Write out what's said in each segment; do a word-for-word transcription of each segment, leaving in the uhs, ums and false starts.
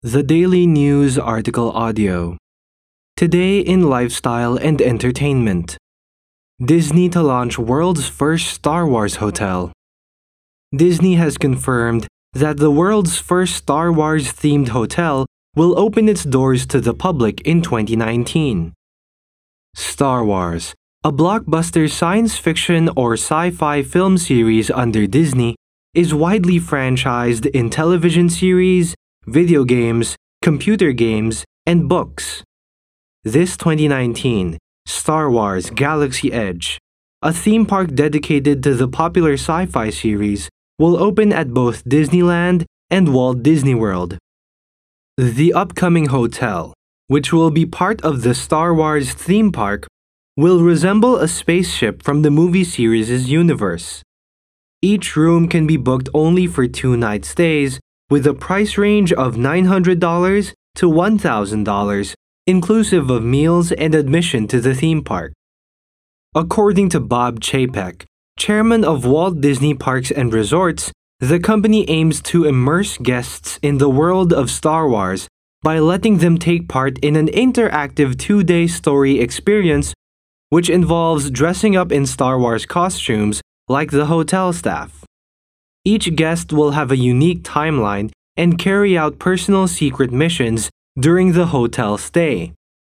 The Daily News Article Audio. Today in Lifestyle and Entertainment. Disney to launch world's first Star Wars hotel. Disney has confirmed that the world's first Star Wars-themed hotel will open its doors to the public in twenty nineteen. Star Wars, a blockbuster science fiction or sci-fi film series under Disney, is widely franchised in television series, video games, computer games, and books. This twenty nineteen, Star Wars Galaxy Edge, a theme park dedicated to the popular sci-fi series, will open at both Disneyland and Walt Disney World. The upcoming hotel, which will be part of the Star Wars theme park, will resemble a spaceship from the movie series' universe. Each room can be booked only for two-night stays, with a price range of nine hundred dollars to one thousand dollars, inclusive of meals and admission to the theme park. According to Bob Chapek, chairman of Walt Disney Parks and Resorts, the company aims to immerse guests in the world of Star Wars by letting them take part in an interactive two-day story experience which involves dressing up in Star Wars costumes like the hotel staff. Each guest will have a unique timeline and carry out personal secret missions during the hotel stay.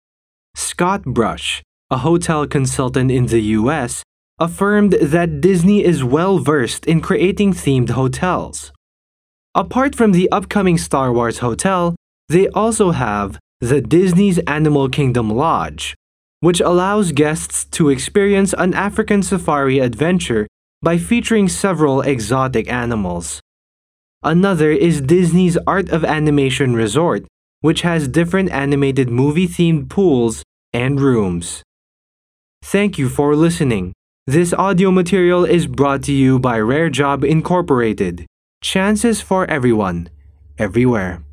Scott Brush, a hotel consultant in the U S, affirmed that Disney is well-versed in creating themed hotels. Apart from the upcoming Star Wars hotel, they also have the Disney's Animal Kingdom Lodge, which allows guests to experience an African safari adventure by featuring several exotic animals. Another is Disney's Art of Animation Resort, which has different animated movie-themed pools and rooms. Thank you for listening. This audio material is brought to you by Rare Job Incorporated. Chances for everyone, everywhere.